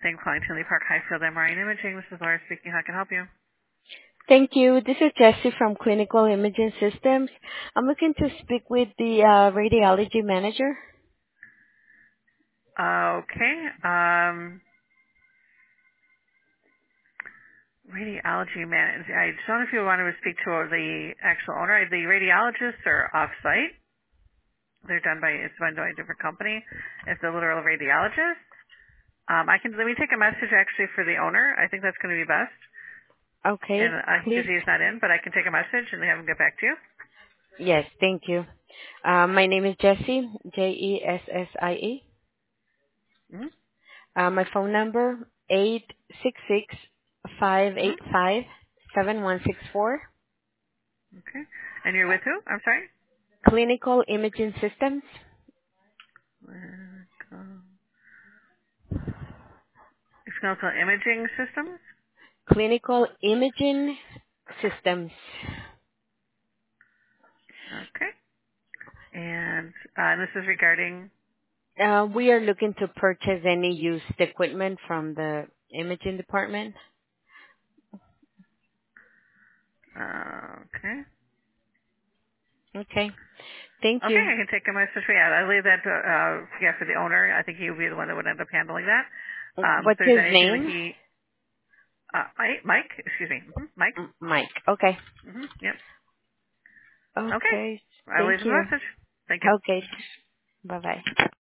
Thanks for calling Tinley Park Highfield MRI and Imaging. This is Laura speaking. How can I help you? Thank you. This is Jessie from Clinical Imaging Systems. I'm looking to speak with the radiology manager. Okay. Radiology manager. I don't know if you want to speak to the actual owner. The radiologists are off-site. It's done by a different company. It's a literal radiologist. Let me take a message actually for the owner. I think that's going to be best. Okay, And please. he's not in, but I can take a message and have him get back to you. Yes, thank you. My name is Jessie, Jessie. Mm-hmm. My phone number, 866-585-7164. Mm-hmm. Okay. And you're with who? I'm sorry? Clinical Imaging Systems. It's called Imaging Systems. Clinical Imaging Systems. Okay. And this is regarding, We are looking to purchase any used equipment from the imaging department. okay. Okay. Thank Okay, you. I can take a message for you. I'll leave that, for the owner. I think he would be the one that would end up handling that. If What's there's his anything that name? Mike, excuse me. Mike? Mike. Okay. Yep. Okay. Okay. I'll Thank leave the you. message. Thank you. Okay. Bye-bye.